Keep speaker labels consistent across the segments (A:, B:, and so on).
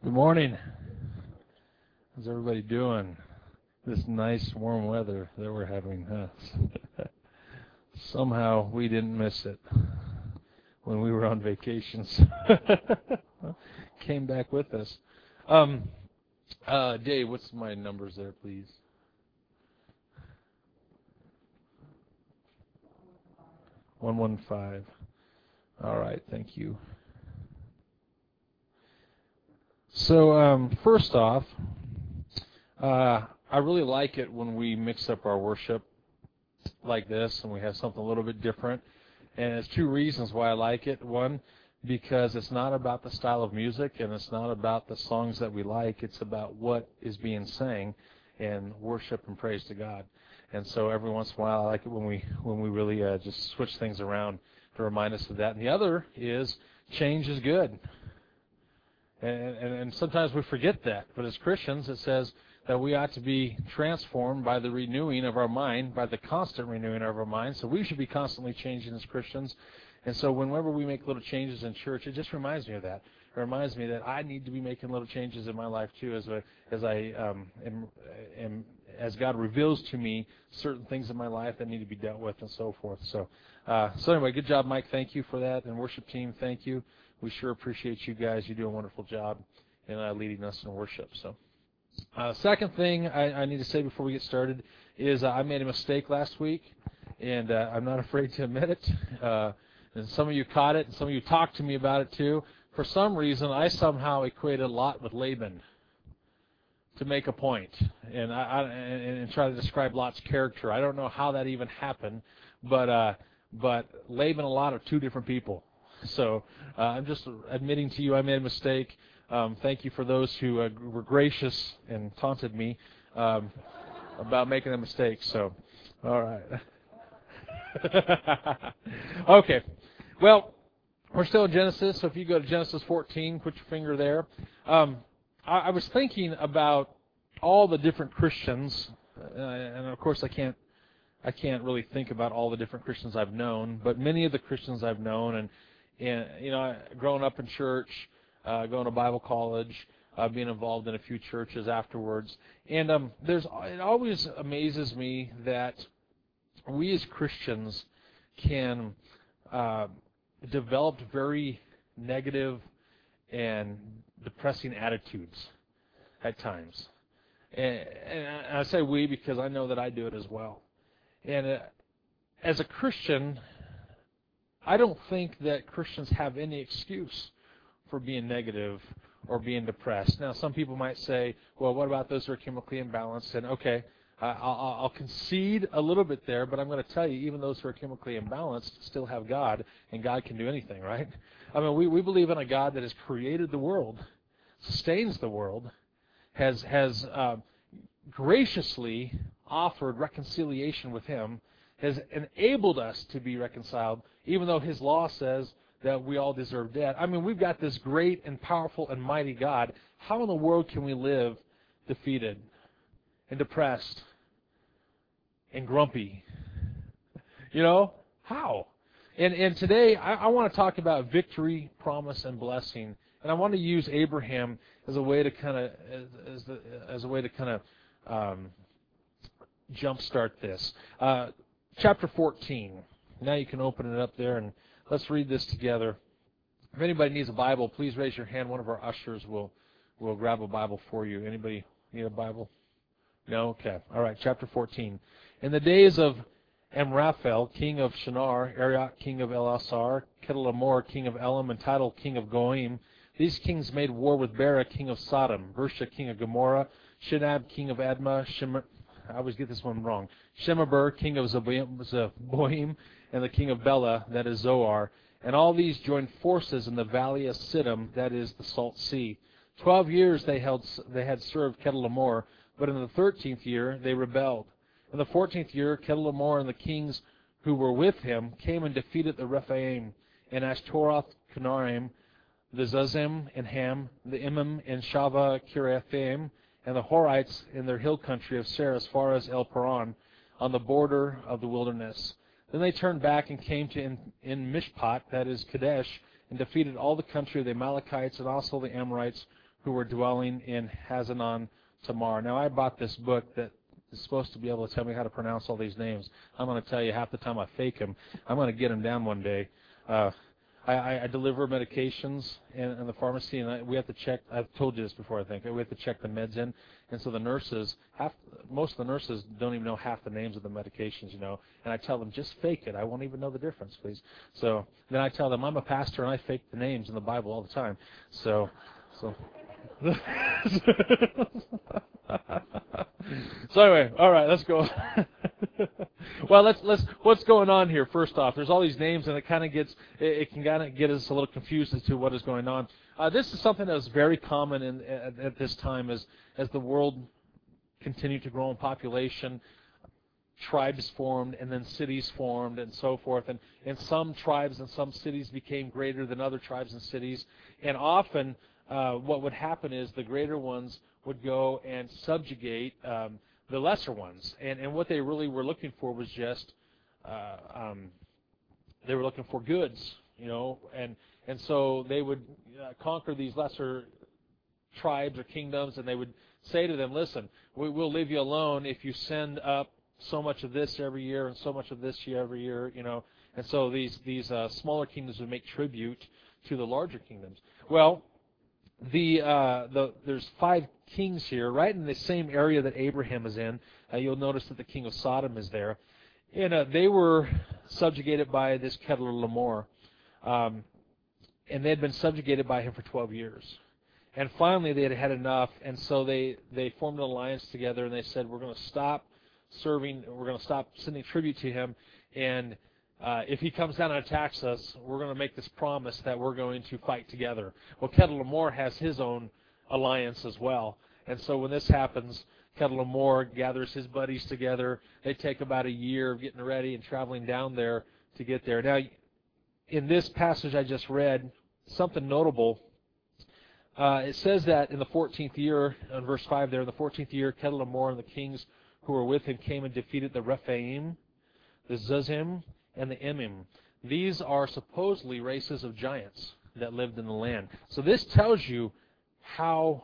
A: Good morning. How's everybody doing? This nice warm weather that we're having, huh? Somehow we didn't miss it when we were on vacations. Came back with us. Dave, what's my numbers there, please? 115. All right, thank you. So, first off, I really like it when we mix up our worship like this and we have something a little bit different. And there's two reasons why I like it. One, because it's not about the style of music and it's not about the songs that we like. It's about what is being sang and worship and praise to God. And so every once in a while I like it when we really just switch things around to remind us of that. And the other is change is good. And sometimes we forget that. But as Christians, it says that we ought to be transformed by the renewing of our mind, by the constant renewing of our mind. So we should be constantly changing as Christians. And so whenever we make little changes in church, it just reminds me of that. It reminds me that I need to be making little changes in my life too, as God reveals to me certain things in my life that need to be dealt with and so forth. So anyway, good job, Mike. Thank you for that. And worship team, thank you. We sure appreciate you guys. You do a wonderful job in leading us in worship. So, second thing I need to say before we get started is I made a mistake last week, and I'm not afraid to admit it. And some of you caught it, and some of you talked to me about it too. For some reason, I somehow equated Lot with Laban to make a point, and try to describe Lot's character. I don't know how that even happened, but Laban and Lot are two different people. So I'm just admitting to you I made a mistake. Thank you for those who were gracious and taunted me about making a mistake. So, all right. Okay. Well, we're still in Genesis, so if you go to Genesis 14, put your finger there. I was thinking about all the different Christians, and of course I can't really think about all the different Christians I've known, but many of the Christians I've known, and you know, growing up in church, going to Bible college, being involved in a few churches afterwards, and it always amazes me that we as Christians can develop very negative and depressing attitudes at times, and I say we because I know that I do it as well. And as a Christian, I don't think that Christians have any excuse for being negative or being depressed. Now, some people might say, well, what about those who are chemically imbalanced? And okay, I'll concede a little bit there, but I'm going to tell you, even those who are chemically imbalanced still have God, and God can do anything, right? I mean, we believe in a God that has created the world, sustains the world, has graciously offered reconciliation with Him, has enabled us to be reconciled, even though His law says that we all deserve death. I mean, we've got this great and powerful and mighty God. How in the world can we live defeated and depressed and grumpy? You know, how? And today I want to talk about victory, promise, and blessing. And I want to use Abraham as a way to kind of jumpstart this. Chapter 14. Now you can open it up there, and let's read this together. If anybody needs a Bible, please raise your hand. One of our ushers will grab a Bible for you. Anybody need a Bible? No? Okay. All right, chapter 14. In the days of Amraphel, king of Shinar, Arioch, king of Elasar, Chedorlaomer, king of Elam, and Tidal, king of Goim, these kings made war with Bera, king of Sodom, Bersha, king of Gomorrah, Shinab, king of Admah, I always get this one wrong, Shemeber, king of Zeboim, and the king of Bela, that is Zoar. And all these joined forces in the valley of Siddim, that is the Salt Sea. 12 years they had served Chedorlaomer, but in the 13th year they rebelled. In the 14th year, Chedorlaomer and the kings who were with him came and defeated the Rephaim, and Ashtaroth, Kanaim, the Zazim and Ham, the Imam and Shava Kiriathaim, and the Horites in their hill country of Seir as far as El Paran, on the border of the wilderness. Then they turned back and came to in Mishpat, that is Kadesh, and defeated all the country of the Amalekites and also the Amorites who were dwelling in Hazanon Tamar. Now, I bought this book that is supposed to be able to tell me how to pronounce all these names. I'm going to tell you half the time I fake them. I'm going to get them down one day. I deliver medications in the pharmacy, and we have to check. I've told you this before, I think. We have to check the meds in, and so the nurses, most of the nurses don't even know half the names of the medications, And I tell them, just fake it. I won't even know the difference, please. So then I tell them, I'm a pastor, and I fake the names in the Bible all the time. So. So anyway, all right, let's go. Well, let's. What's going on here? First off, there's all these names, and it can kind of get us a little confused as to what is going on. This is something that was very common at this time as the world continued to grow in population. Tribes formed, and then cities formed, and so forth. And some tribes and some cities became greater than other tribes and cities. And often, what would happen is the greater ones would go and subjugate the lesser ones. And what they really were looking for was just they were looking for goods, and so they would conquer these lesser tribes or kingdoms, and they would say to them, listen, we'll leave you alone if you send up so much of this every year and so much of this every year, And so these smaller kingdoms would make tribute to the larger kingdoms. Well, there's 5 kings here, right in the same area that Abraham is in. You'll notice that the king of Sodom is there, and they were subjugated by this Kedorlaomer, and they had been subjugated by him for 12 years. And finally, they had had enough, and so they formed an alliance together, and they said, we're going to stop serving, we're going to stop sending tribute to him, and if he comes down and attacks us, we're going to make this promise that we're going to fight together. Well, Kedorlaomer has his own alliance as well. And so when this happens, Kedorlaomer gathers his buddies together. They take about a year of getting ready and traveling down there to get there. Now, in this passage I just read, something notable. It says that in the 14th year, in verse 5 there, in the 14th year, Kedorlaomer and the kings who were with him came and defeated the Rephaim, the Zuzim, and the Emim. These are supposedly races of giants that lived in the land. So this tells you how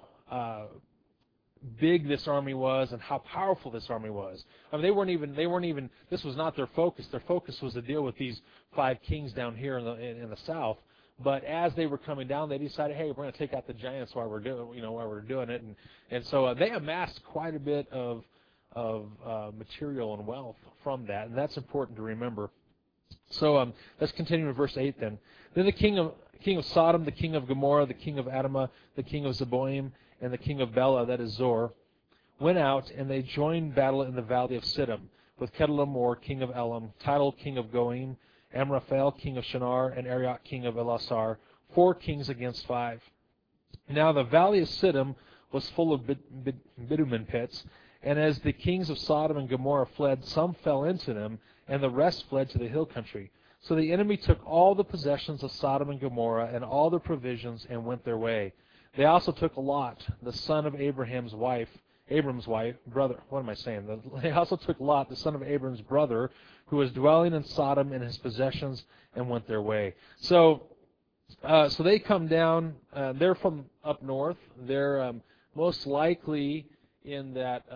A: big this army was and how powerful this army was. I mean, they weren't even. This was not their focus. Their focus was to deal with these 5 kings down here in the south. But as they were coming down, they decided, hey, we're going to take out the giants while we're doing it, and so they amassed quite a bit of material and wealth from that, and that's important to remember. So let's continue in verse 8 then. Then the king of Sodom, the king of Gomorrah, the king of Admah, the king of Zeboim, and the king of Bela, that is Zor, went out, and they joined battle in the valley of Siddim, with Kedorlaomer, king of Elam, Tidal, king of Goim, Amraphel, king of Shinar, and Arioch, king of Elasar, 4 kings against 5. Now the valley of Siddim was full of bitumen pits, and as the kings of Sodom and Gomorrah fled, some fell into them, and the rest fled to the hill country. So the enemy took all the possessions of Sodom and Gomorrah and all their provisions and went their way. They also took Lot, the son of Abram's wife, brother. What am I saying? They also took Lot, the son of Abram's brother, who was dwelling in Sodom, and his possessions, and went their way. So they come down. They're from up north. They're most likely in that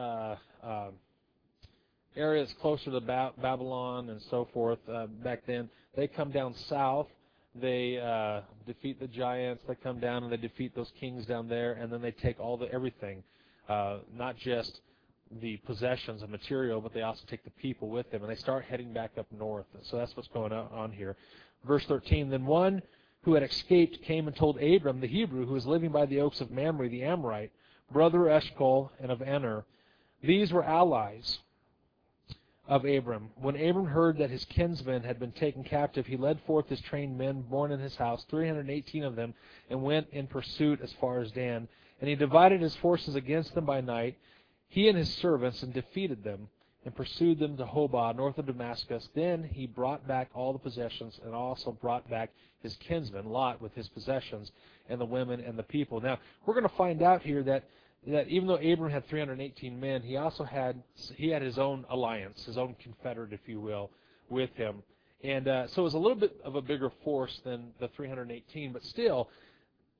A: area that's closer to Babylon and so forth back then. They come down south. They defeat the giants. They come down and they defeat those kings down there, and then they take everything, not just the possessions and material, but they also take the people with them, and they start heading back up north. So that's what's going on here. Verse 13, then one who had escaped came and told Abram, the Hebrew, who was living by the oaks of Mamre, the Amorite, brother of Eshcol and of Aner. These were allies of Abram. When Abram heard that his kinsmen had been taken captive, he led forth his trained men born in his house, 318 of them, and went in pursuit as far as Dan. And he divided his forces against them by night, he and his servants, and defeated them, and pursued them to Hobah, north of Damascus. Then he brought back all the possessions, and also brought back his kinsman, Lot, with his possessions, and the women and the people. Now, we're going to find out here that even though Abram had 318 men, he also had his own alliance, his own confederate, if you will, with him. And so it was a little bit of a bigger force than the 318, but still,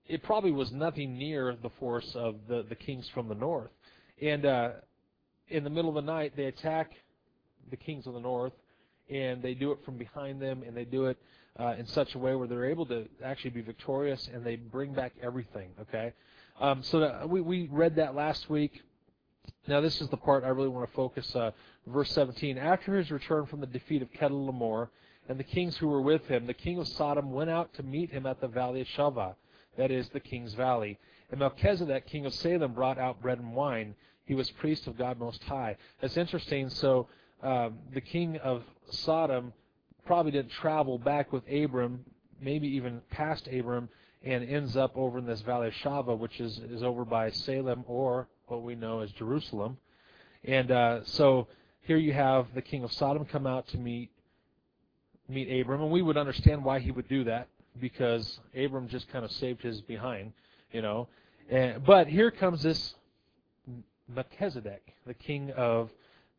A: it probably was nothing near the force of the kings from the north. And in the middle of the night, they attack the kings of the north, and they do it from behind them, and they do it in such a way where they're able to actually be victorious, and they bring back everything, okay? So we read that last week. Now this is the part I really want to focus. Verse 17, after his return from the defeat of Kedorlaomer and the kings who were with him, the king of Sodom went out to meet him at the valley of Shaveh, that is, the king's valley. And Melchizedek, king of Salem, brought out bread and wine. He was priest of God Most High. That's interesting. So the king of Sodom probably didn't travel back with Abram, maybe even past Abram, and ends up over in this valley of Shaveh, which is over by Salem, or what we know as Jerusalem. And so here you have the king of Sodom come out to meet Abram, and we would understand why he would do that, because Abram just kind of saved his behind, you know. But here comes this Melchizedek, the king of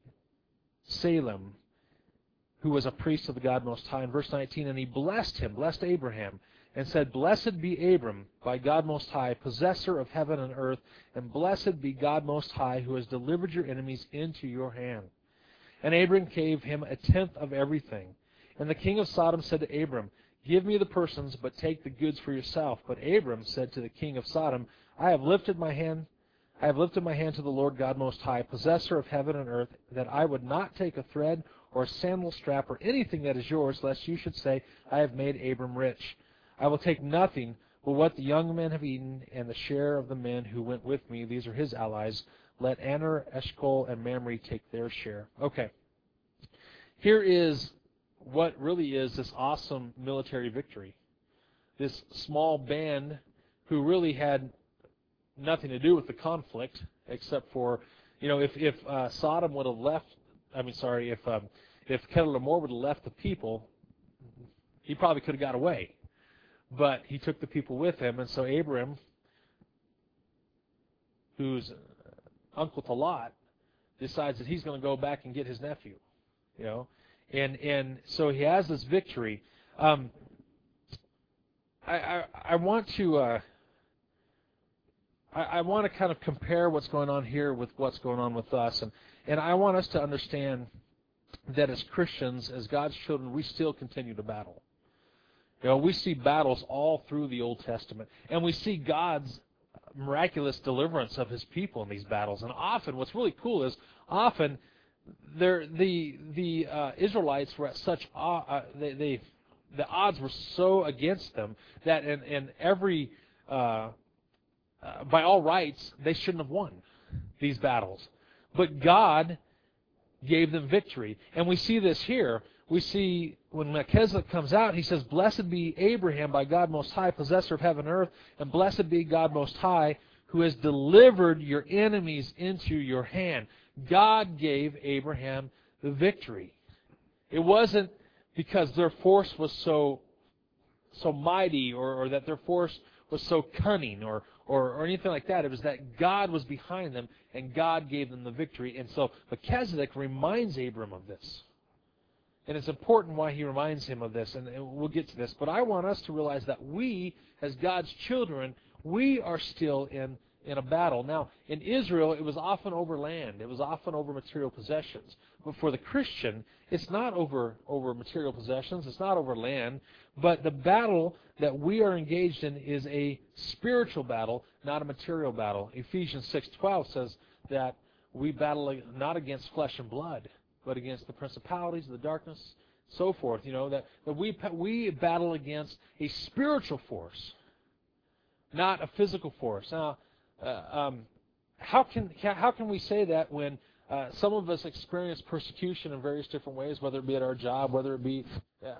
A: Salem, who was a priest of the God Most High. In verse 19, and he blessed Abraham, and said, blessed be Abram by God Most High, possessor of heaven and earth, and blessed be God Most High, who has delivered your enemies into your hand. And Abram gave him a tenth of everything. And the king of Sodom said to Abram, give me the persons, but take the goods for yourself. But Abram said to the king of Sodom, I have lifted my hand to the Lord God Most High, possessor of heaven and earth, that I would not take a thread or a sandal strap or anything that is yours, lest you should say, I have made Abram rich. I will take nothing but what the young men have eaten, and the share of the men who went with me. These are his allies. Let Aner, Eshcol, and Mamre take their share. Okay. Here is what really is this awesome military victory. This small band who really had nothing to do with the conflict, except for, if Sodom would have left, if Kedorlaomer would have left the people, he probably could have got away. But he took the people with him, and so Abram, who's uncle to Lot, decides that he's going to go back and get his nephew, and so he has this victory. I want to kind of compare what's going on here with what's going on with us, and I want us to understand that as Christians, as God's children, we still continue to battle. We see battles all through the Old Testament, and we see God's miraculous deliverance of His people in these battles. And often, what's really cool is often the Israelites were at such the odds were so against them that in every by all rights they shouldn't have won these battles, but God gave them victory, and we see this here. We see when Melchizedek comes out, he says, blessed be Abraham by God Most High, possessor of heaven and earth, and blessed be God Most High, who has delivered your enemies into your hand. God gave Abraham the victory. It wasn't because their force was so mighty, or that their force was so cunning, or anything like that. It was that God was behind them, and God gave them the victory. And so Melchizedek reminds Abram of this. And it's important why he reminds him of this, and we'll get to this. But I want us to realize that we, as God's children, we are still in a battle. Now, in Israel, it was often over land. It was often over material possessions. But for the Christian, it's not over material possessions. It's not over land. But the battle that we are engaged in is a spiritual battle, not a material battle. Ephesians 6:12 says that we battle not against flesh and blood, but against the principalities of the darkness, so forth. That we battle against a spiritual force, not a physical force. Now, how can we say that when some of us experience persecution in various different ways, whether it be at our job, whether it be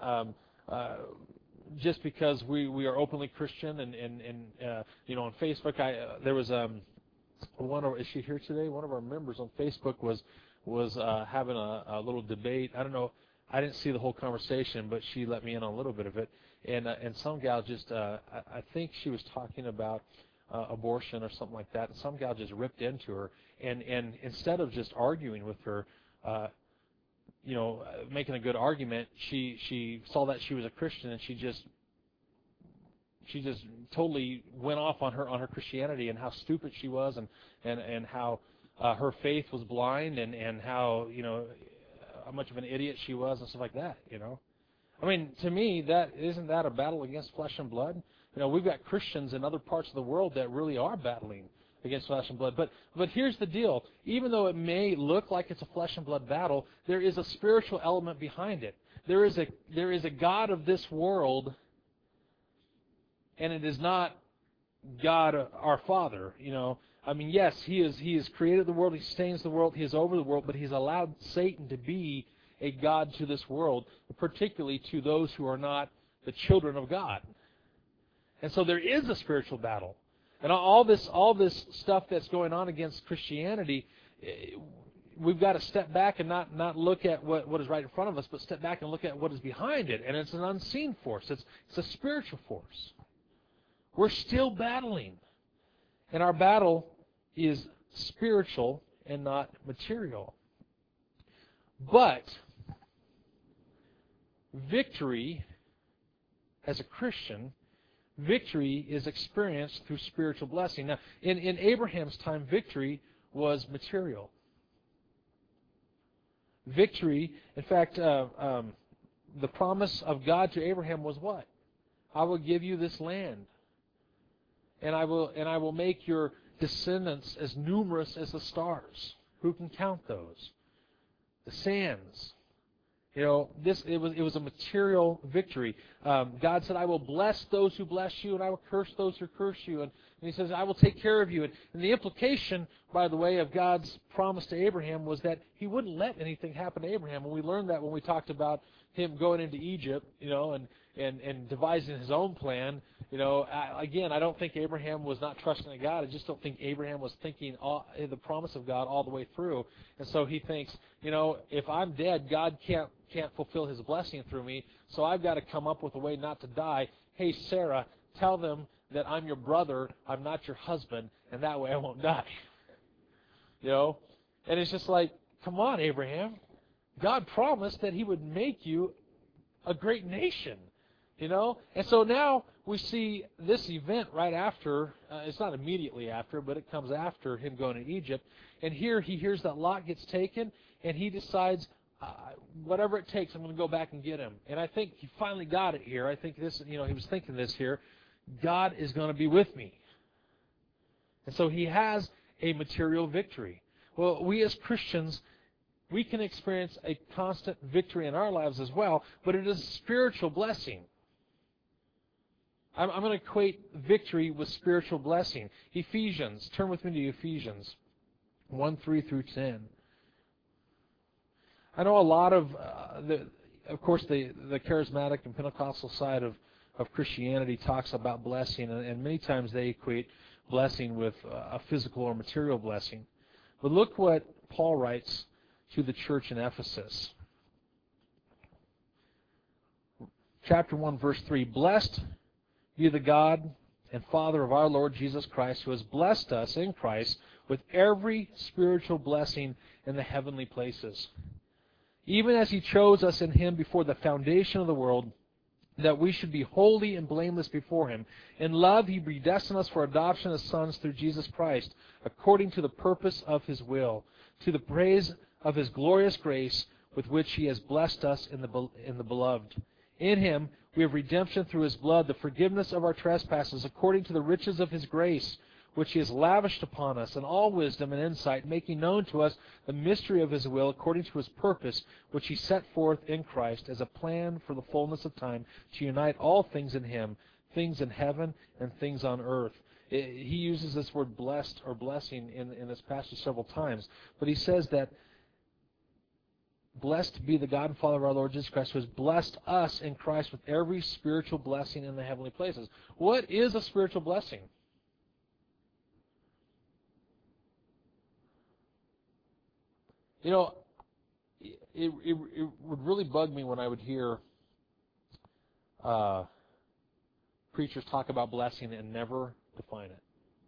A: just because we are openly Christian, and on Facebook, there was is she here today? One of our members on Facebook was having a little debate. I don't know. I didn't see the whole conversation, but she let me in on a little bit of it. And some gal just, I think she was talking about abortion or something like that, and some gal just ripped into her. And instead of just arguing with her, making a good argument, she saw that she was a Christian, and she totally went off on her Christianity and how stupid she was, and how her faith was blind, and how much of an idiot she was and stuff like that. I mean, to me, isn't that a battle against flesh and blood? We've got Christians in other parts of the world that really are battling against flesh and blood. But here's the deal. Even though it may look like it's a flesh and blood battle, there is a spiritual element behind it. There is a God of this world, and it is not God our Father. I mean, yes, He has created the world, He sustains the world, He is over the world, but He's allowed Satan to be a god to this world, particularly to those who are not the children of God. And so there is a spiritual battle. And all this stuff that's going on against Christianity, we've got to step back and not look at what is right in front of us, but step back and look at what is behind it. And it's an unseen force. It's a spiritual force. We're still battling. And our battle is spiritual and not material. But victory, as a Christian, victory is experienced through spiritual blessing. Now, in Abraham's time, victory was material. Victory, in fact, the promise of God to Abraham was what? I will give you this land, and I will make your descendants as numerous as the stars. Who can count those? The sands. It was a material victory. God said, I will bless those who bless you, and I will curse those who curse you. And He says, I will take care of you. And the implication, by the way, of God's promise to Abraham was that He wouldn't let anything happen to Abraham. And we learned that when we talked about him going into Egypt, and devising his own plan. Again, I don't think Abraham was not trusting in God. I just don't think Abraham was thinking the promise of God all the way through. And so he thinks, if I'm dead, God can't fulfill His blessing through me, so I've got to come up with a way not to die. Hey, Sarah, tell them that I'm your brother, I'm not your husband, and that way I won't die. And it's just like, come on, Abraham. God promised that He would make you a great nation. And so now we see this event right after, it's not immediately after, but it comes after him going to Egypt. And here he hears that Lot gets taken, and he decides, whatever it takes, I'm going to go back and get him. And I think he finally got it here. I think this, he was thinking this here. God is going to be with me. And so he has a material victory. Well, we as Christians, we can experience a constant victory in our lives as well, but it is a spiritual blessing. I'm going to equate victory with spiritual blessing. Ephesians, turn with me to Ephesians 1:3 through 10. I know a lot of the charismatic and Pentecostal side of Christianity talks about blessing, and many times they equate blessing with a physical or material blessing. But look what Paul writes to the church in Ephesus. Chapter 1, verse 3, Blessed be the God and Father of our Lord Jesus Christ, who has blessed us in Christ with every spiritual blessing in the heavenly places, even as He chose us in Him before the foundation of the world, that we should be holy and blameless before Him. In love He predestined us for adoption as sons through Jesus Christ, according to the purpose of His will, to the praise of His glorious grace with which He has blessed us in the Beloved. In Him we have redemption through His blood, the forgiveness of our trespasses, according to the riches of His grace, which He has lavished upon us in all wisdom and insight, making known to us the mystery of His will, according to His purpose, which He set forth in Christ as a plan for the fullness of time, to unite all things in Him, things in heaven and things on earth. He uses this word blessed or blessing in this passage several times, but he says that blessed be the God and Father of our Lord Jesus Christ, who has blessed us in Christ with every spiritual blessing in the heavenly places. What is a spiritual blessing? It would really bug me when I would hear preachers talk about blessing and never define it.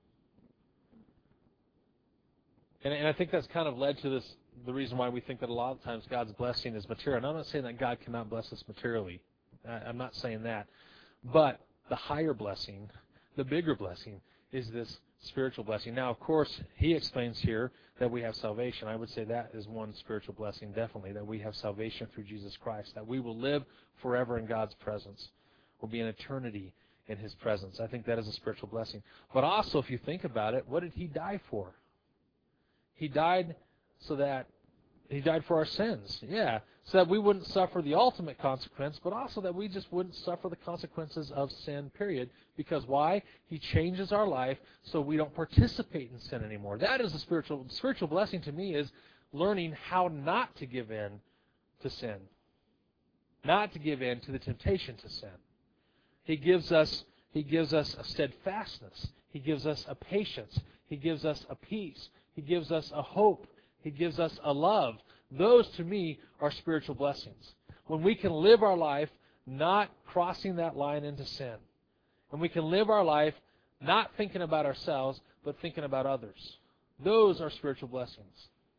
A: And I think that's kind of led to the reason why we think that a lot of times God's blessing is material. And I'm not saying that God cannot bless us materially. I'm not saying that. But the higher blessing, the bigger blessing, is this spiritual blessing. Now, of course, he explains here that we have salvation. I would say that is one spiritual blessing, definitely, that we have salvation through Jesus Christ, that we will live forever in God's presence. We'll be in eternity in His presence. I think that is a spiritual blessing. But also, if you think about it, what did He die for? He died for our sins. Yeah, so that we wouldn't suffer the ultimate consequence, but also that we just wouldn't suffer the consequences of sin, period. Because why? He changes our life so we don't participate in sin anymore. That is a spiritual blessing to me, is learning how not to give in to sin. Not to give in to the temptation to sin. He gives us a steadfastness. He gives us a patience. He gives us a peace. He gives us a hope. He gives us a love. Those, to me, are spiritual blessings. When we can live our life not crossing that line into sin. And we can live our life not thinking about ourselves, but thinking about others. Those are spiritual blessings.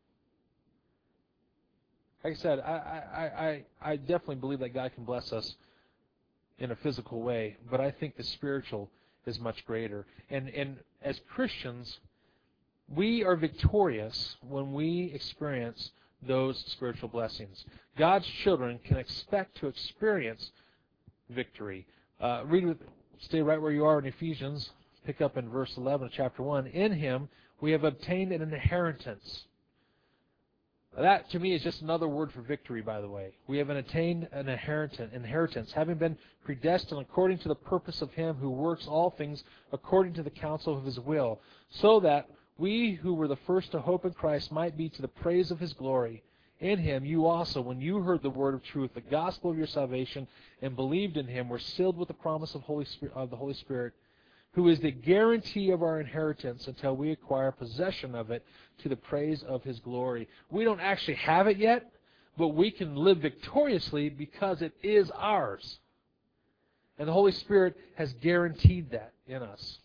A: Like I said, I definitely believe that God can bless us in a physical way, but I think the spiritual is much greater. And as Christians, we are victorious when we experience those spiritual blessings. God's children can expect to experience victory. Stay right where you are in Ephesians. Pick up in verse 11 of chapter 1. In Him we have obtained an inheritance. That, to me, is just another word for victory, by the way. We have attained an inheritance, having been predestined according to the purpose of Him who works all things according to the counsel of His will, so that we who were the first to hope in Christ might be to the praise of His glory. In Him you also, when you heard the word of truth, the gospel of your salvation, and believed in Him, were sealed with the promise of the Holy Spirit, who is the guarantee of our inheritance until we acquire possession of it to the praise of His glory. We don't actually have it yet, but we can live victoriously because it is ours. And the Holy Spirit has guaranteed that in us.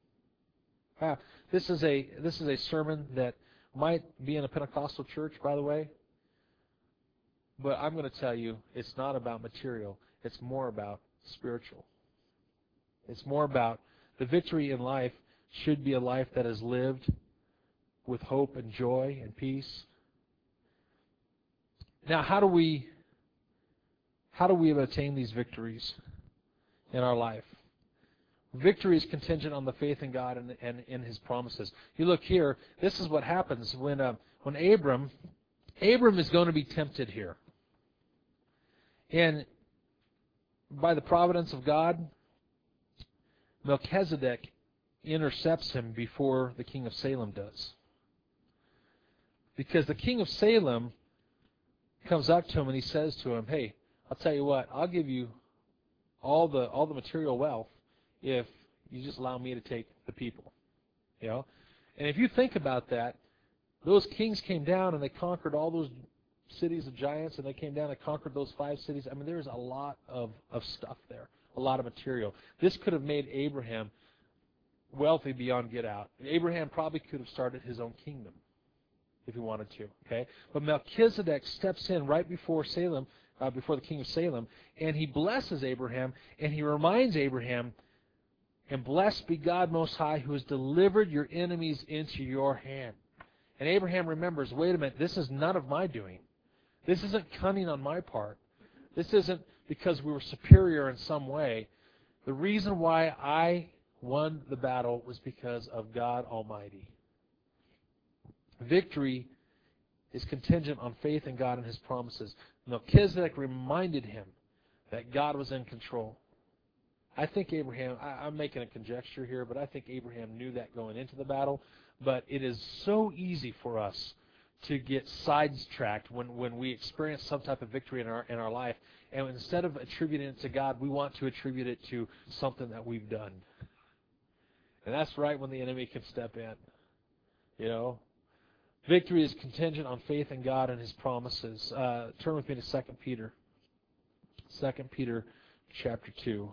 A: This is a sermon that might be in a Pentecostal church, by the way, but I'm going to tell you it's not about material. It's more about spiritual. It's more about the victory in life should be a life that is lived with hope and joy and peace. Now, how do we attain these victories in our life? Victory is contingent on the faith in God and in His promises. You look here, this is what happens when Abram is going to be tempted here. And by the providence of God, Melchizedek intercepts him before the king of Salem does. Because the king of Salem comes up to him and he says to him, hey, I'll tell you what, I'll give you all the material wealth if you just allow me to take the people. You know? And if you think about that, those kings came down and they conquered all those cities of giants, and they came down and conquered those 5 cities. I mean, there's a lot of stuff there, a lot of material. This could have made Abraham wealthy beyond get out. Abraham probably could have started his own kingdom if he wanted to. Okay, but Melchizedek steps in right before Salem, before the king of Salem, and he blesses Abraham, and he reminds Abraham, and blessed be God Most High, who has delivered your enemies into your hand. And Abraham remembers, wait a minute, this is none of my doing. This isn't cunning on my part. This isn't because we were superior in some way. The reason why I won the battle was because of God Almighty. Victory is contingent on faith in God and His promises. Melchizedek reminded him that God was in control. I think Abraham, I'm making a conjecture here, but I think Abraham knew that going into the battle. But it is so easy for us to get sidetracked when we experience some type of victory in our life, and instead of attributing it to God, we want to attribute it to something that we've done. And that's right when the enemy can step in. You know, victory is contingent on faith in God and His promises. Turn with me to 2 Peter. 2 Peter chapter 2.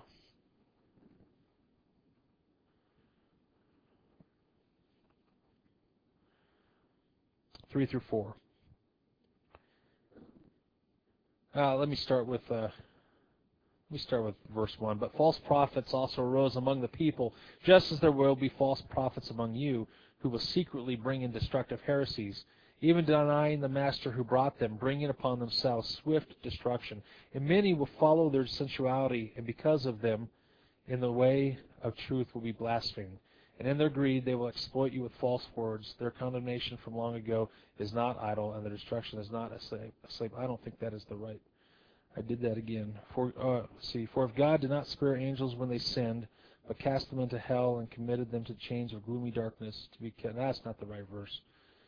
A: 3 through 4. Let me start with Let me start with verse 1. But false prophets also arose among the people, just as there will be false prophets among you, who will secretly bring in destructive heresies, even denying the master who brought them, bringing upon themselves swift destruction. And many will follow their sensuality, and because of them, in the way of truth will be blasphemed. And in their greed they will exploit you with false words. Their condemnation from long ago is not idle, and their destruction is not asleep. I don't think that is the right. I did that again. For if God did not spare angels when they sinned, but cast them into hell and committed them to chains of gloomy darkness to be kept. That's not the right verse.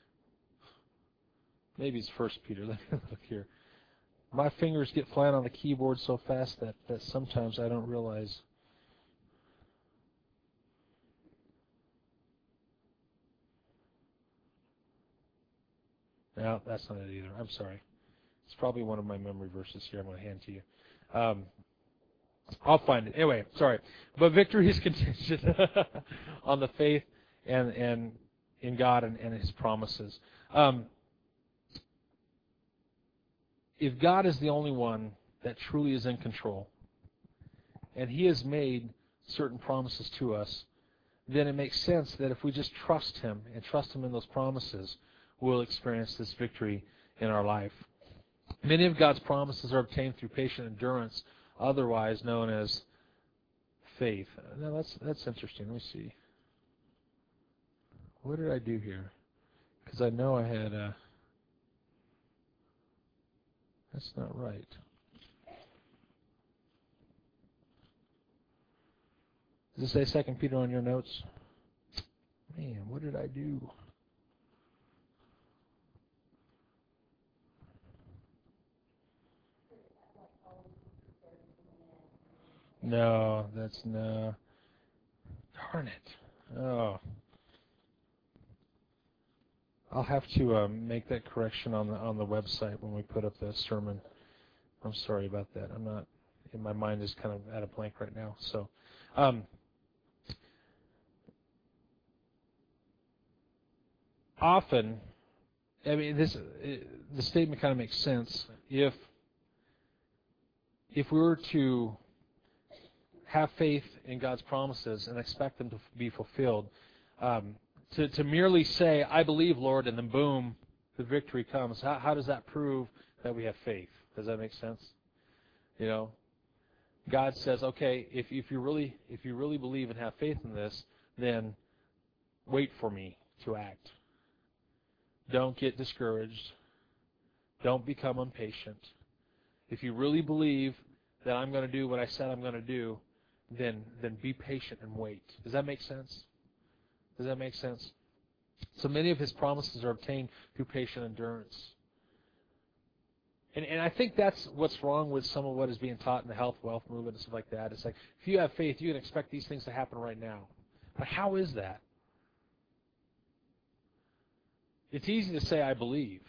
A: Maybe it's 1 Peter. Let me look here. My fingers get flying on the keyboard so fast that sometimes I don't realize. No, that's not it either. I'm sorry. It's probably one of my memory verses here I'm going to hand to you. I'll find it. Anyway, sorry. But victory is contingent on the faith and in God and His promises. If God is the only one that truly is in control, and He has made certain promises to us, then it makes sense that if we just trust Him and trust Him in those promises, we'll experience this victory in our life. Many of God's promises are obtained through patient endurance, otherwise known as faith. Now that's interesting. Let me see. What did I do here? Because I know I had... that's not right. Does it say 2 Peter on your notes? Man, what did I do? No, that's no. Darn it. Oh. I'll have to make that correction on the website when we put up the sermon. I'm sorry about that. I'm not. My mind is kind of at a blank right now. So, often, I mean, the statement kind of makes sense if we were to have faith in God's promises and expect them to be fulfilled. To merely say, I believe, Lord, and then boom, the victory comes. How does that prove that we have faith? Does that make sense? You know, God says, okay, if you really believe and have faith in this, then wait for me to act. Don't get discouraged. Don't become impatient. If you really believe that I'm going to do what I said I'm going to do, then be patient and wait. Does that make sense? Does that make sense? So many of His promises are obtained through patient endurance. And I think that's what's wrong with some of what is being taught in the health, wealth movement and stuff like that. It's like, if you have faith, you can expect these things to happen right now. But how is that? It's easy to say, I believe.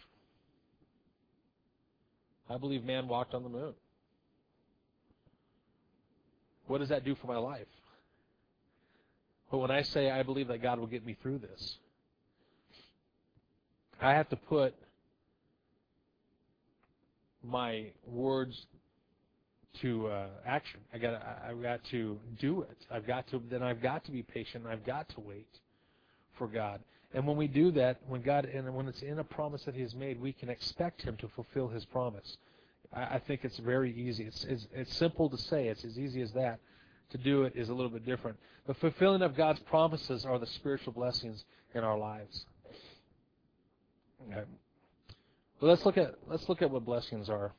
A: I believe man walked on the moon. What does that do for my life? But when I say I believe that God will get me through this, I have to put my words to action. I've got to do it. I've got to be patient. I've got to wait for God. And when we do that, when it's in a promise that He has made, we can expect Him to fulfill His promise. I think it's very easy. It's simple to say. It's as easy as that. To do it is a little bit different. The fulfilling of God's promises are the spiritual blessings in our lives. Okay. Well, let's look at what blessings are.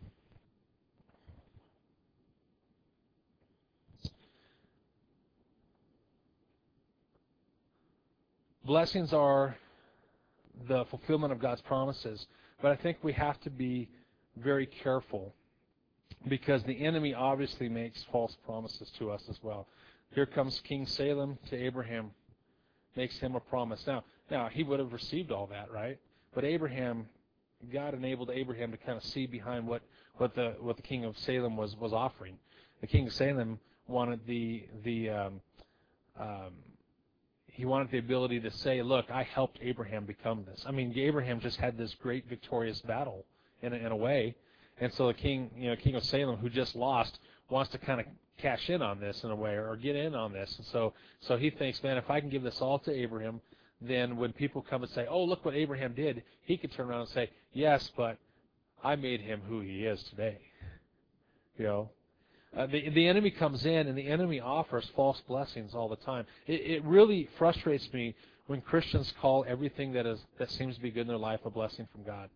A: Blessings are the fulfillment of God's promises, but I think we have to be very careful because the enemy obviously makes false promises to us as well. Here comes King Salem to Abraham, makes him a promise. Now he would have received all that, right? But God enabled Abraham to kind of see behind what the king of Salem was offering. The king of Salem wanted he wanted the ability to say, look, I helped Abraham become this. I mean, Abraham just had this great victorious battle in a way. And so the king of Salem, who just lost, wants to kind of cash in on this in a way, or get in on this. And so he thinks, man, if I can give this all to Abraham, then when people come and say, oh, look what Abraham did, he could turn around and say, yes, but I made him who he is today. You know, the enemy comes in, and the enemy offers false blessings all the time. It really frustrates me when Christians call everything that seems to be good in their life a blessing from God.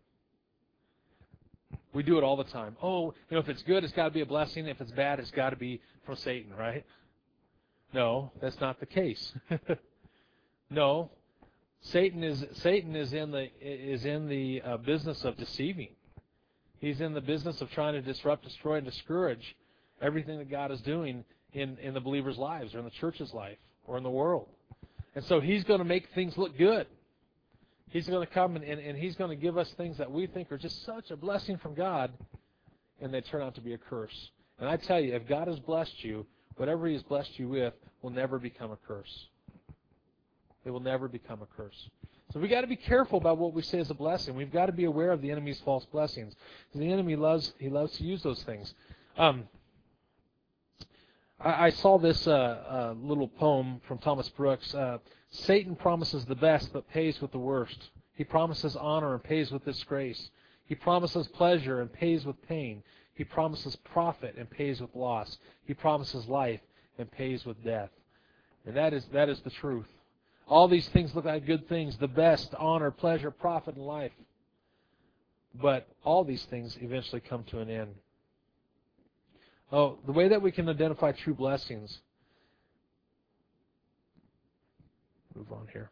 A: We do it all the time. Oh, you know, if it's good, it's got to be a blessing. If it's bad, it's got to be from Satan, right? No, that's not the case. No, Satan is in the business of deceiving. He's in the business of trying to disrupt, destroy, and discourage everything that God is doing in the believers' lives, or in the church's life, or in the world. And so he's going to make things look good. He's going to come and he's going to give us things that we think are just such a blessing from God, and they turn out to be a curse. And I tell you, if God has blessed you, whatever He has blessed you with will never become a curse. It will never become a curse. So we've got to be careful about what we say is a blessing. We've got to be aware of the enemy's false blessings. The enemy loves to use those things. I saw this little poem from Thomas Brooks. Satan promises the best but pays with the worst. He promises honor and pays with disgrace. He promises pleasure and pays with pain. He promises profit and pays with loss. He promises life and pays with death. And that is the truth. All these things look like good things, the best, honor, pleasure, profit, and life. But all these things eventually come to an end. Oh, the way that we can identify true blessings. Move on here.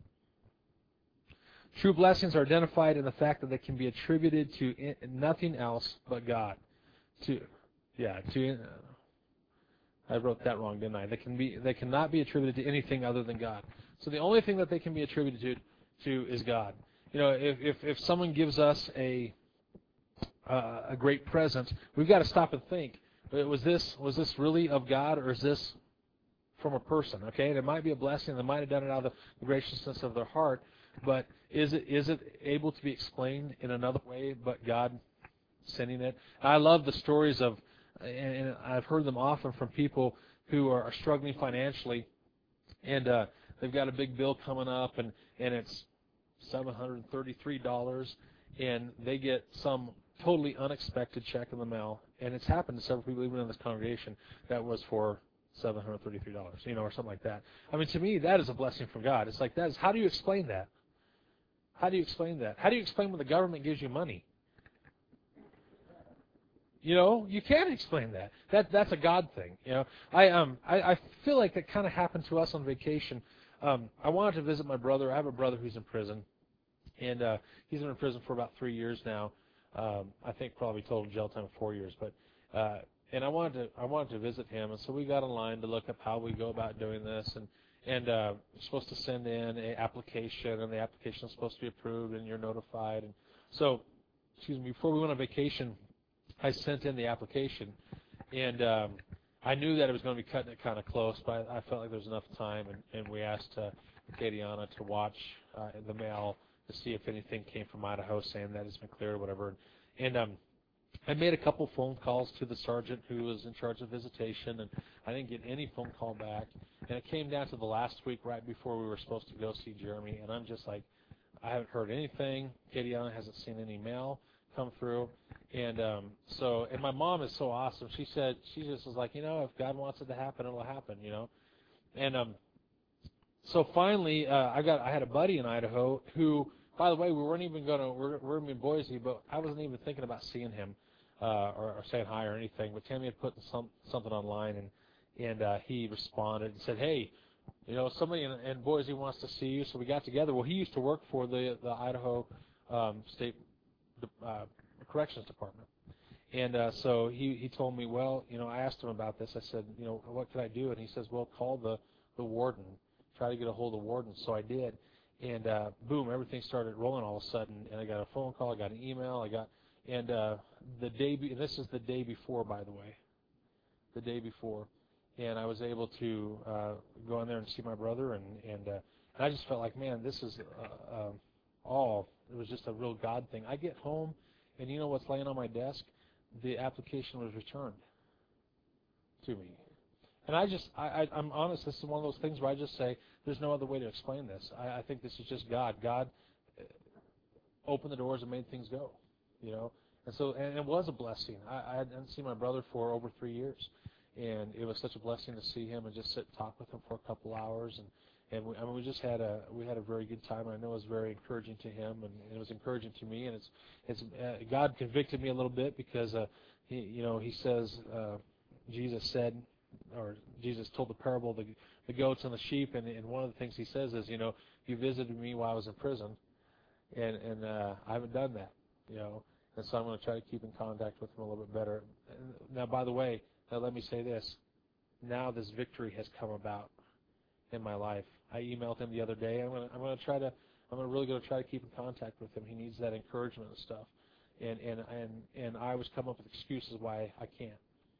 A: True blessings are identified in the fact that they can be attributed to nothing else but God. I wrote that wrong, didn't I? They cannot be attributed to anything other than God. So the only thing that they can be attributed to is God. You know, if someone gives us a great present, we've got to stop and think: was this really of God, or is this from a person? Okay, and it might be a blessing. They might have done it out of the graciousness of their heart, but is it able to be explained in another way but God sending it? I love the stories of, and I've heard them often from people who are struggling financially, and they've got a big bill coming up, and it's $733, and they get some totally unexpected check in the mail, and it's happened to several people even in this congregation that was for $733, you know, or something like that. I mean, to me, that is a blessing from God. It's like, how do you explain that? How do you explain that? How do you explain when the government gives you money? You know, you can't explain that. That's a God thing. You know, I feel like that kind of happened to us on vacation. I wanted to visit my brother. I have a brother who's in prison, and he's been in prison for about 3 years now. I think probably total jail time of 4 years. But and I wanted to visit him, and so we got online to look up how we go about doing this, and we're supposed to send in an application, and the application is supposed to be approved, and you're notified. And so, before we went on vacation, I sent in the application, and I knew that it was going to be cutting it kind of close, but I felt like there was enough time, and we asked Katiana to watch the mail to see if anything came from Idaho saying that it's been cleared or whatever. And I made a couple phone calls to the sergeant who was in charge of visitation, and I didn't get any phone call back. And it came down to the last week right before we were supposed to go see Jeremy, and I'm just like, I haven't heard anything. Katiana hasn't seen any mail come through. And and my mom is so awesome. She just was like, you know, if God wants it to happen, it'll happen, you know. And so finally, I had a buddy in Idaho who, by the way, we're in Boise, but I wasn't even thinking about seeing him or saying hi or anything. But Tammy had put something online, and he responded and said, hey, you know, somebody in Boise wants to see you. So we got together. Well, he used to work for the Idaho State Corrections Department. And so he told me, well, you know, I asked him about this. I said, you know, what could I do? And he says, well, call the warden. Try to get a hold of the warden. So I did. And boom, everything started rolling all of a sudden. And I got a phone call. I got an email. And this is the day before, by the way. The day before. And I was able to go in there and see my brother. And I just felt like, man, this is it was just a real God thing. I get home, and you know what's laying on my desk? The application was returned. to me. And I'm honest, this is one of those things where I just say, there's no other way to explain this. I think this is just God. God opened the doors and made things go, you know. And it was a blessing. I hadn't seen my brother for over 3 years, and it was such a blessing to see him and just sit and talk with him for a couple hours. And we just had a very good time. I know it was very encouraging to him, and it was encouraging to me. And it's God convicted me a little bit because he says Jesus said, or Jesus told the parable of the goats and the sheep, and one of the things he says is, you visited me while I was in prison, and I haven't done that, and so I'm going to try to keep in contact with him a little bit better. Now, by the way, let me say this. Now this victory has come about in my life. I emailed him the other day. I'm really going to try to keep in contact with him. He needs that encouragement and stuff, and I always come up with excuses why I can't.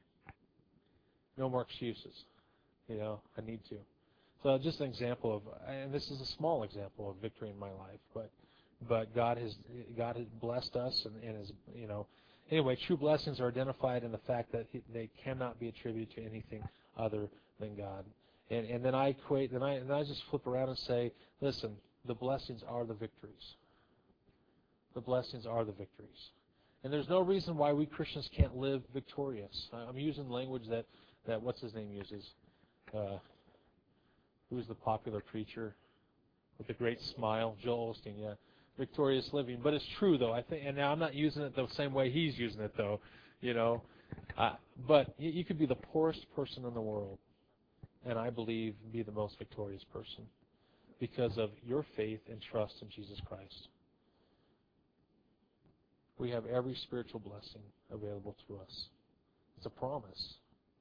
A: No more excuses. I need to. So just an example of, and this is a small example of victory in my life, but God has blessed us, and is, anyway, true blessings are identified in the fact that they cannot be attributed to anything other than God. And then I just flip around and say, listen, the blessings are the victories. The blessings are the victories. And there's no reason why we Christians can't live victorious. I'm using language that what's his name uses. Who's the popular preacher with the great smile? Joel Osteen, yeah. Victorious living. But it's true, though. I think, and now I'm not using it the same way he's using it, though. But you could be the poorest person in the world, and I believe be the most victorious person because of your faith and trust in Jesus Christ. We have every spiritual blessing available to us. It's a promise.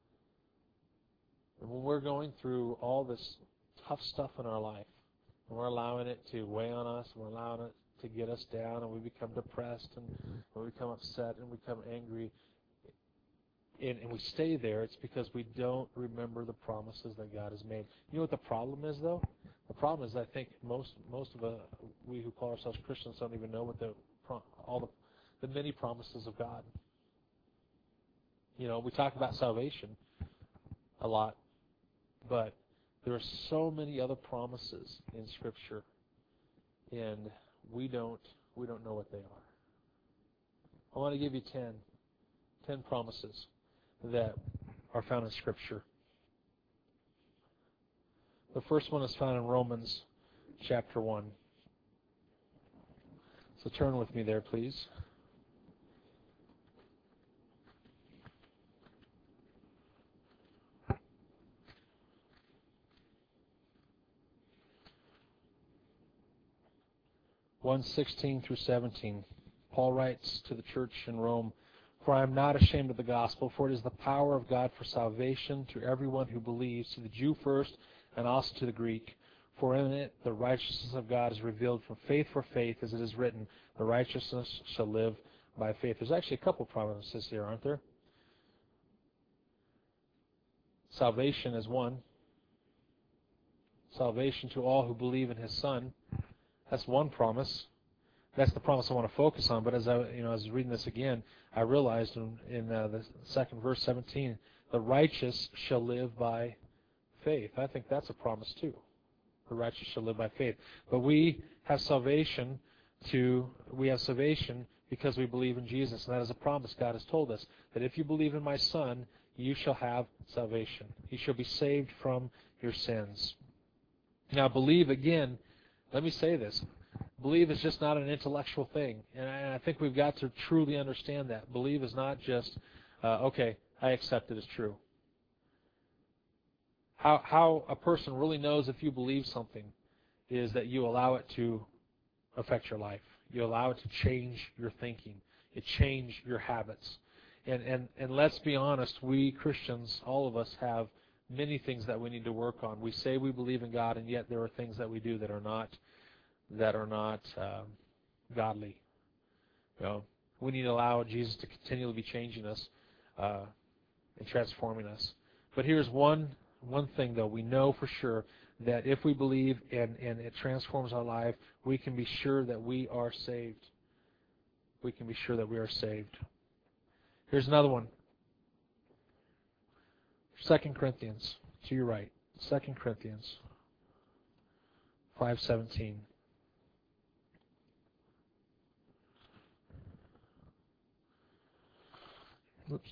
A: And when we're going through all this tough stuff in our life, and we're allowing it to weigh on us, and we're allowing it to get us down, and we become depressed, and we become upset, and we become angry, and we stay there, it's because we don't remember the promises that God has made. You know what the problem is, though? The problem is I think most of we who call ourselves Christians don't even know what all the many promises of God. We talk about salvation a lot, but there are so many other promises in Scripture, and we don't know what they are. I want to give you 10 promises that are found in Scripture. The first one is found in Romans chapter 1. So turn with me there, please. Romans 1:16 through 17. Paul writes to the church in Rome, "For I am not ashamed of the gospel, for it is the power of God for salvation to everyone who believes, to the Jew first, and also to the Greek. For in it the righteousness of God is revealed from faith for faith, as it is written, the righteousness shall live by faith." There's actually a couple promises here, aren't there? Salvation is one. Salvation to all who believe in His Son. That's one promise. That's the promise I want to focus on. But as I was reading this again, I realized in the second verse, 17, the righteous shall live by faith. I think that's a promise too. The righteous shall live by faith. But we have salvation because we believe in Jesus, and that is a promise God has told us, that if you believe in my Son, you shall have salvation. You shall be saved from your sins. Now, believe, again, let me say this. Believe is just not an intellectual thing, and I think we've got to truly understand that. Believe is not just, okay, I accept it as true. How a person really knows if you believe something is that you allow it to affect your life. You allow it to change your thinking. It change your habits. And let's be honest, we Christians, all of us, have many things that we need to work on. We say we believe in God, and yet there are things that we do that are not godly. We need to allow Jesus to continually be changing us and transforming us. But here's one thing, though. We know for sure that if we believe and it transforms our life, we can be sure that we are saved. We can be sure that we are saved. Here's another one. 2 Corinthians, to your right. 2 Corinthians 5:17. Oops.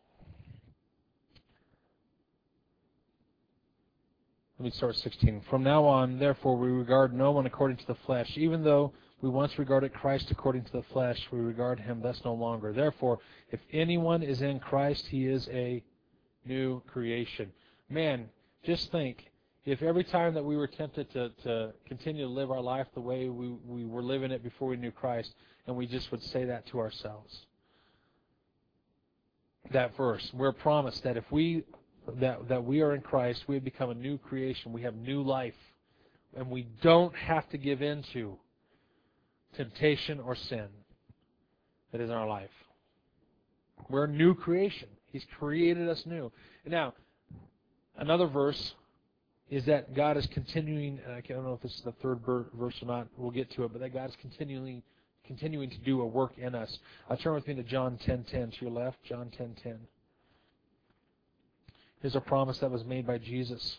A: Let me start 16. From now on, therefore, we regard no one according to the flesh. Even though we once regarded Christ according to the flesh, we regard him thus no longer. Therefore, if anyone is in Christ, he is a new creation. Man, just think, if every time that we were tempted to continue to live our life the way we were living it before we knew Christ, and we just would say that to ourselves. That verse, we're promised that if we are in Christ, we have become a new creation. We have new life. And we don't have to give in to temptation or sin that is in our life. We're a new creation. He's created us new. Now, another verse is that God is continuing, and I don't know if this is the third verse or not, we'll get to it, but that God is continuing to do a work in us. Turn with me to John 10:10 to your left. John 10:10. Here's a promise that was made by Jesus.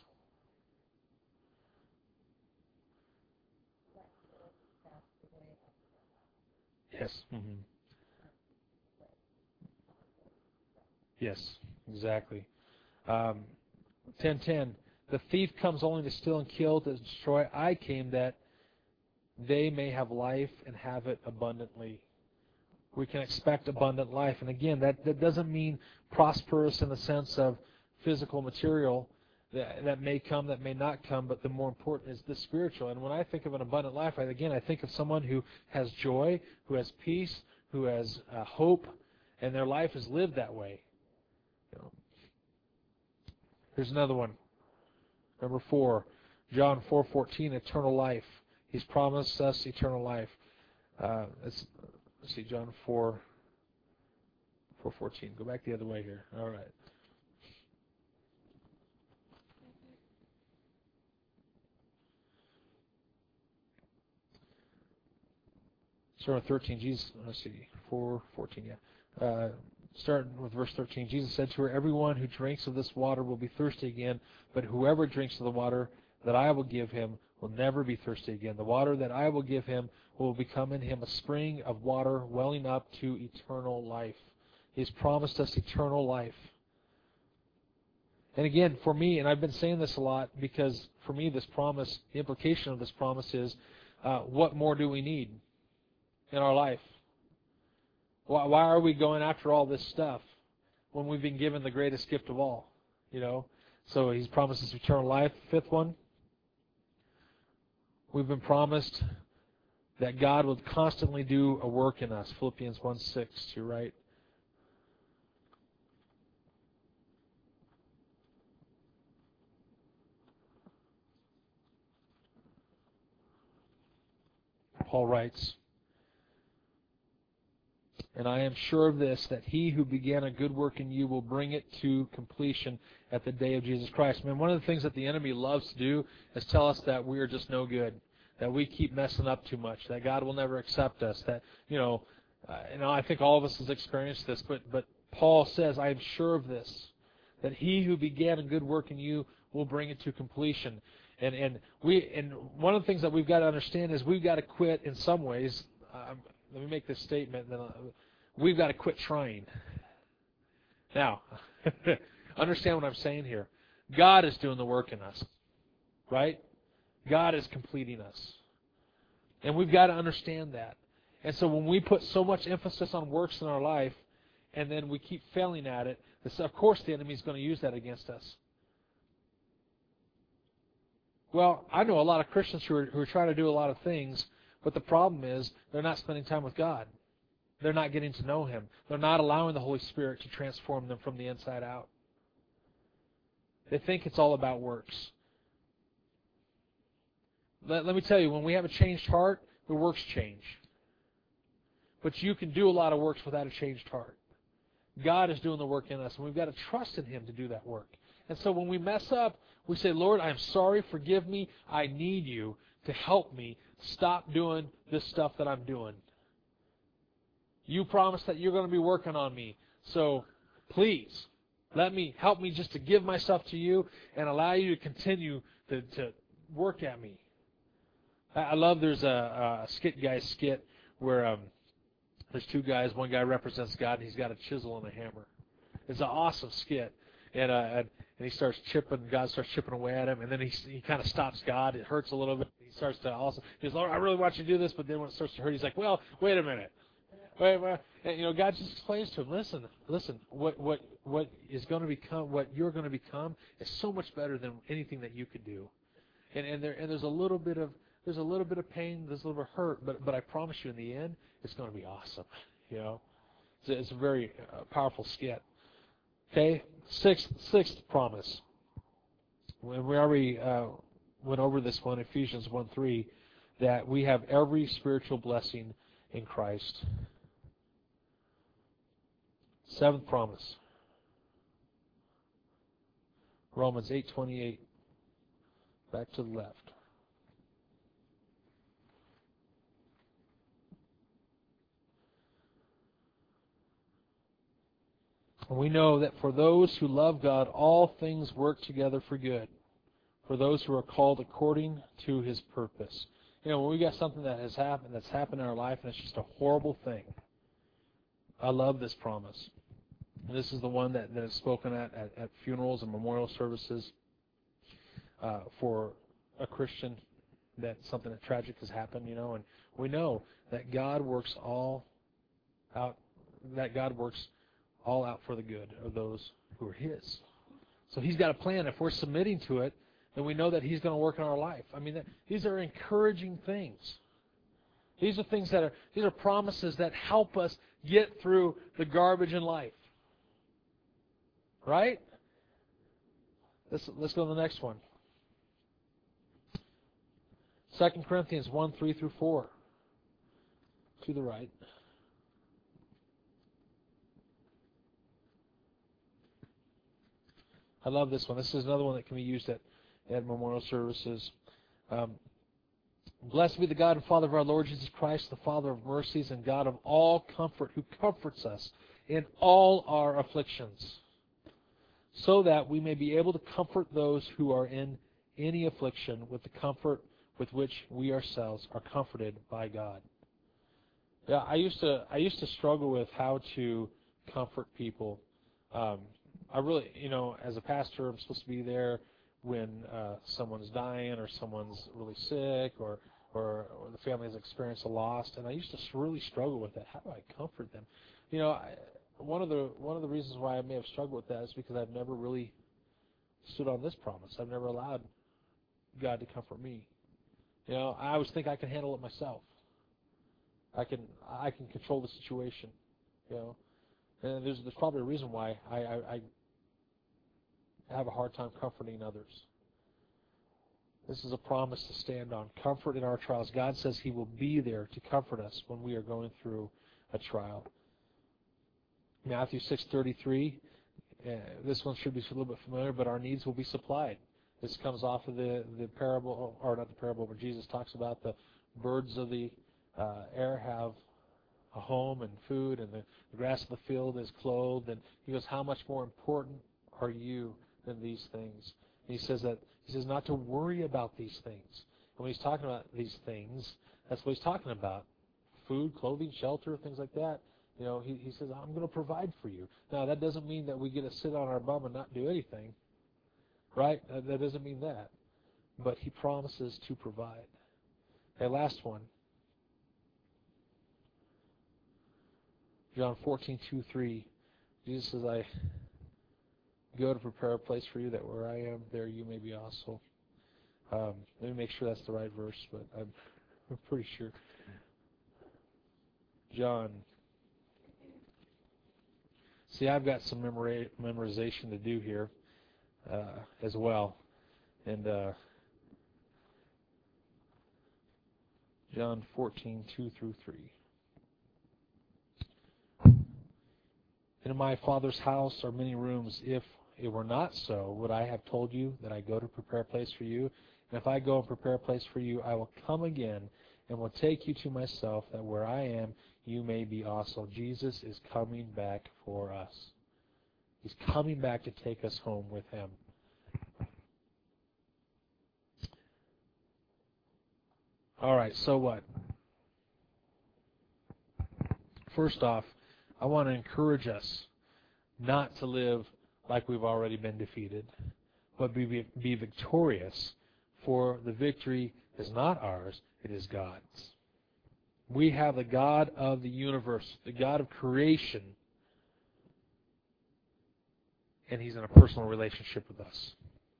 A: Yes. Mm-hmm. Yes, exactly. 10:10. The thief comes only to steal and kill, to destroy. I came that they may have life and have it abundantly. We can expect abundant life. And again, that doesn't mean prosperous in the sense of physical material that may come, that may not come, but the more important is the spiritual. And when I think of an abundant life, I think of someone who has joy, who has peace, who has hope, and their life is lived that way. Here's another one. Number 4, John 4:14, eternal life. He's promised us eternal life. Let's see, John 4:14. Go back the other way here. All right. Start with 13. Jesus, let's see, 4:14. Yeah. Starting with verse 13. Jesus said to her, "Everyone who drinks of this water will be thirsty again, but whoever drinks of the water that I will give him will never be thirsty again. The water that I will give him will become in him a spring of water welling up to eternal life." He's promised us eternal life. And again, for me, and I've been saying this a lot, because for me this promise, the implication of this promise is, what more do we need in our life? Why are we going after all this stuff when we've been given the greatest gift of all? So he's promised us eternal life. Fifth one, we've been promised that God will constantly do a work in us. Philippians 1:6 to your right. Paul writes, "And I am sure of this, that he who began a good work in you will bring it to completion at the day of Jesus Christ." Man, one of the things that the enemy loves to do is tell us that we are just no good, that we keep messing up too much, that God will never accept us, that, I think all of us has experienced this, but Paul says, "I am sure of this, that he who began a good work in you will bring it to completion." And one of the things that we've got to understand is we've got to quit in some ways. Let me make this statement, then we've got to quit trying. Now, understand what I'm saying here. God is doing the work in us, right? God is completing us. And we've got to understand that. And so when we put so much emphasis on works in our life, and then we keep failing at it, of course the enemy is going to use that against us. Well, I know a lot of Christians who are trying to do a lot of things, but the problem is they're not spending time with God. They're not getting to know Him. They're not allowing the Holy Spirit to transform them from the inside out. They think it's all about works. Let me tell you, when we have a changed heart, the works change. But you can do a lot of works without a changed heart. God is doing the work in us, and we've got to trust in Him to do that work. And so when we mess up, we say, "Lord, I'm sorry, forgive me, I need you to help me stop doing this stuff that I'm doing. You promised that you're going to be working on me, so please Help me just to give myself to you and allow you to continue to work at me. I love there's a skit where there's two guys. One guy represents God, and he's got a chisel and a hammer. It's an awesome skit. And he starts chipping, God starts chipping away at him, and then he kind of stops God. It hurts a little bit. He starts to also, he goes, Lord, I really want you to do this, but then when it starts to hurt, he's like, well, wait a minute. And, God just explains to him, listen, what is going to become, what you're going to become is so much better than anything that you could do. And there's a little bit of pain, there's a little bit of hurt, but I promise you in the end, it's going to be awesome. It's a very powerful skit. Okay, sixth promise. When we already went over this one, Ephesians 1:3, that we have every spiritual blessing in Christ. Seventh promise. Romans 8:28. Back to the left. And we know that for those who love God, all things work together for good, for those who are called according to His purpose. When we got something that's happened in our life, and it's just a horrible thing, I love this promise. And this is the one that is spoken at funerals and memorial services for a Christian, that something tragic has happened, and we know that God works all out for the good of those who are His. So He's got a plan. If we're submitting to it, then we know that He's going to work in our life. These are encouraging things. These are things these are promises that help us get through the garbage in life. Right? Let's go to the next one. 2 Corinthians 1:3-4. To the right. I love this one. This is another one that can be used at memorial services. Blessed be the God and Father of our Lord Jesus Christ, the Father of mercies and God of all comfort, who comforts us in all our afflictions, so that we may be able to comfort those who are in any affliction with the comfort with which we ourselves are comforted by God. Yeah, I used to struggle with how to comfort people. I really, as a pastor, I'm supposed to be there when someone's dying or someone's really sick or the family has experienced a loss, and I used to really struggle with that. How do I comfort them? One of the reasons why I may have struggled with that is because I've never really stood on this promise. I've never allowed God to comfort me. I always think I can handle it myself. I can control the situation. And there's probably a reason why I have a hard time comforting others. This is a promise to stand on. Comfort in our trials. God says He will be there to comfort us when we are going through a trial. Matthew 6:33. This one should be a little bit familiar, but our needs will be supplied. This comes off of the parable, or not the parable, but Jesus talks about the birds of the air have a home and food, and the grass of the field is clothed. And He goes, how much more important are you than these things? And He says not to worry about these things. And when He's talking about these things, that's what He's talking about: food, clothing, shelter, things like that. He says, I'm going to provide for you. Now, that doesn't mean that we get to sit on our bum and not do anything, right? That doesn't mean that. But He promises to provide. Okay, last one. John 14:2-3. Jesus says, I go to prepare a place for you, that where I am, there you may be also. Let me make sure that's the right verse, but I'm pretty sure. John. See, I've got some memorization to do here as well. And John 14:2-3. In my Father's house are many rooms. If it were not so, would I have told you that I go to prepare a place for you? And if I go and prepare a place for you, I will come again and will take you to myself, that where I am, you may be also. Jesus is coming back for us. He's coming back to take us home with Him. All right, so what? First off, I want to encourage us not to live like we've already been defeated, but be victorious, for the victory is not ours, it is God's. We have the God of the universe, the God of creation, and He's in a personal relationship with us.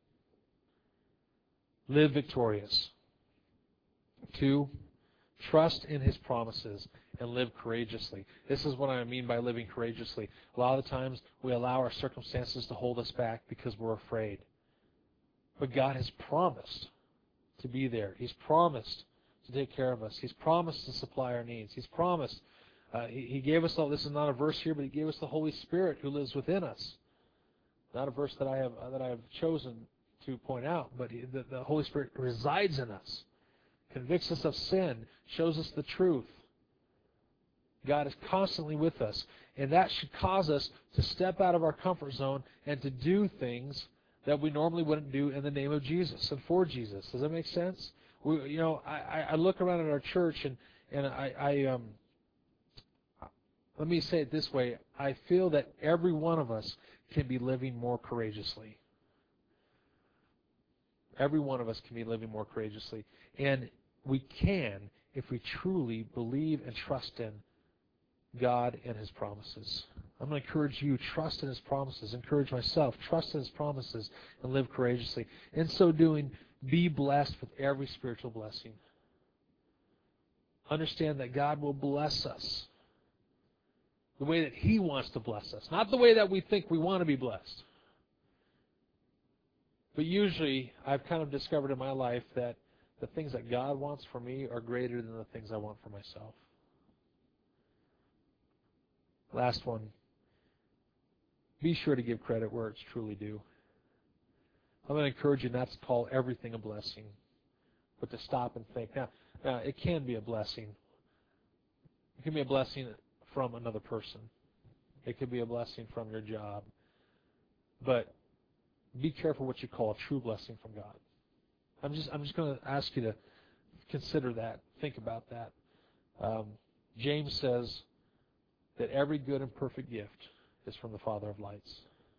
A: Live victorious. 2, trust in His promises and live courageously. This is what I mean by living courageously. A lot of the times we allow our circumstances to hold us back because we're afraid. But God has promised to be there. He's promised to take care of us. He's promised to supply our needs. He's promised. He gave us all. This is not a verse here, but He gave us the Holy Spirit who lives within us. Not a verse that I have chosen to point out, but the Holy Spirit resides in us, convicts us of sin, shows us the truth. God is constantly with us, and that should cause us to step out of our comfort zone and to do things that we normally wouldn't do in the name of Jesus and for Jesus. Does that make sense? I look around at our church, and I let me say it this way. I feel that every one of us can be living more courageously. Every one of us can be living more courageously. And we can if we truly believe and trust in God and His promises. I'm going to encourage you, trust in His promises. Encourage myself, trust in His promises and live courageously. In so doing, be blessed with every spiritual blessing. Understand that God will bless us the way that He wants to bless us, not the way that we think we want to be blessed. But usually, I've kind of discovered in my life that the things that God wants for me are greater than the things I want for myself. Last one. Be sure to give credit where it's truly due. I'm going to encourage you not to call everything a blessing, but to stop and think. Now, it can be a blessing. It can be a blessing from another person. It could be a blessing from your job. But be careful what you call a true blessing from God. I'm just going to ask you to consider that, think about that. James says that every good and perfect gift is from the Father of lights.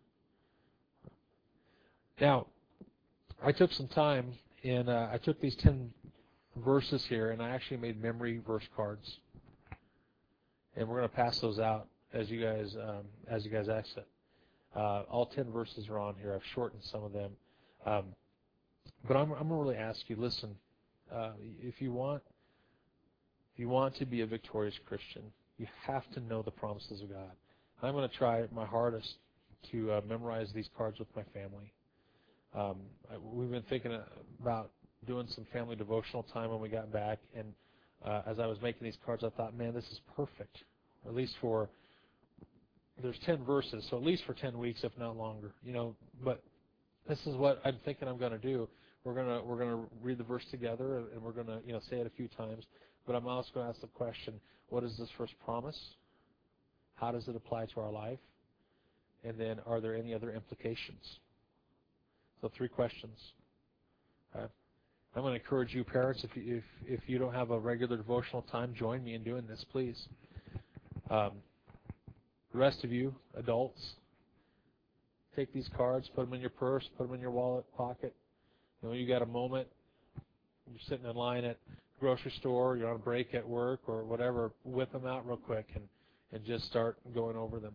A: Now, I took some time and I took these 10 verses here and I actually made memory verse cards, and we're going to pass those out as you guys exit. All 10 verses are on here. I've shortened some of them. But I'm going to really ask you, listen, if you want to be a victorious Christian, you have to know the promises of God. I'm going to try my hardest to memorize these cards with my family. We've been thinking about doing some family devotional time when we got back, and as I was making these cards, I thought, man, this is perfect, at least for, there's 10 verses, so at least for 10 weeks, if not longer, but this is what I'm thinking I'm going to do. We're going to read the verse together, and we're going to say it a few times. But I'm also going to ask the question: what is this first promise? How does it apply to our life? And then, are there any other implications? So 3 questions. Okay. I'm going to encourage you, parents, if you don't have a regular devotional time, join me in doing this, please. The rest of you, adults, take these cards, put them in your purse, put them in your wallet pocket. When you got a moment, you're sitting in line at the grocery store, you're on a break at work or whatever, whip them out real quick and just start going over them.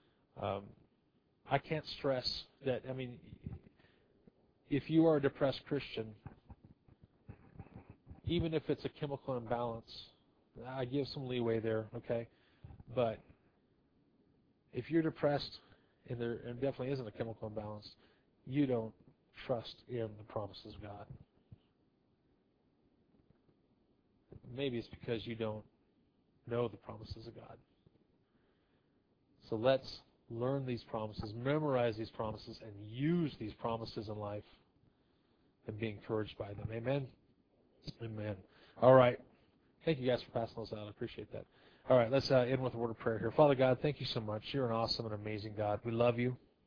A: I can't stress that, if you are a depressed Christian, even if it's a chemical imbalance, I give some leeway there, okay? But if you're depressed, and there definitely isn't a chemical imbalance, you don't trust in the promises of God. Maybe it's because you don't know the promises of God. So let's learn these promises, memorize these promises, and use these promises in life and be encouraged by them. Amen? Amen. All right. Thank you guys for passing those out. I appreciate that. All right, let's end with a word of prayer here. Father God, thank you so much. You're an awesome and amazing God. We love you.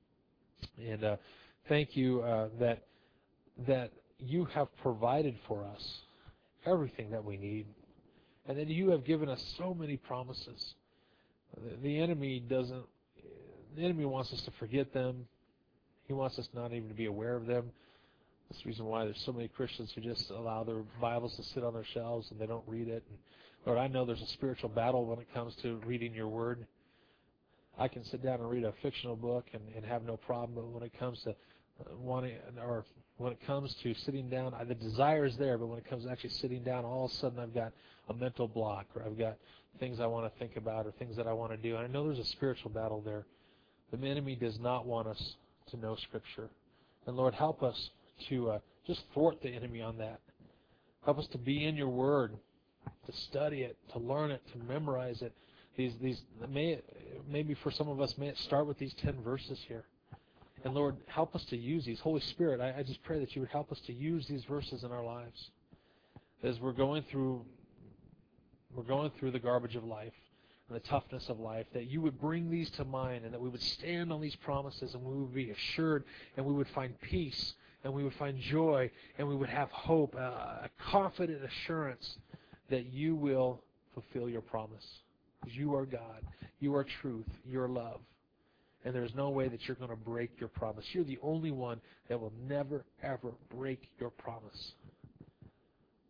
A: And thank you that you have provided for us everything that we need, and that you have given us so many promises. The enemy doesn't. The enemy wants us to forget them. He wants us not even to be aware of them. That's the reason why there's so many Christians who just allow their Bibles to sit on their shelves and they don't read it. And Lord, I know there's a spiritual battle when it comes to reading your word. I can sit down and read a fictional book and have no problem, but when it comes to when it comes to sitting down, the desire is there, but when it comes to actually sitting down, all of a sudden I've got a mental block, or I've got things I want to think about, or things that I want to do. And I know there's a spiritual battle there. The enemy does not want us to know Scripture. And Lord, help us to just thwart the enemy on that. Help us to be in your word, to study it, to learn it, to memorize it. Maybe for some of us, may it start with these 10 verses here. And Lord, help us to use these. Holy Spirit, I just pray that you would help us to use these verses in our lives as we're going through the garbage of life and the toughness of life, that you would bring these to mind and that we would stand on these promises and we would be assured and we would find peace and we would find joy and we would have hope, a confident assurance that you will fulfill your promise. Because you are God, you are truth, you are love. And there's no way that you're going to break your promise. You're the only one that will never, ever break your promise.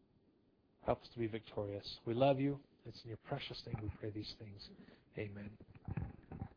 A: Help us to be victorious. We love you. It's in your precious name we pray these things. Amen.